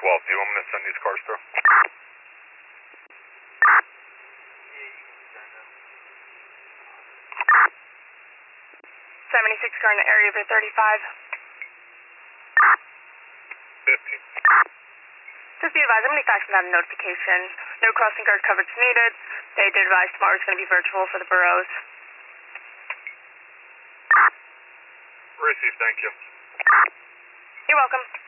12. Do you want me to send these cars through? 76 car in the area of 35. 50. Just be advised, I'm going to be faxing out a notification. No crossing guard coverage needed. They did advise tomorrow is going to be virtual for the boroughs. Received, thank you. You're welcome.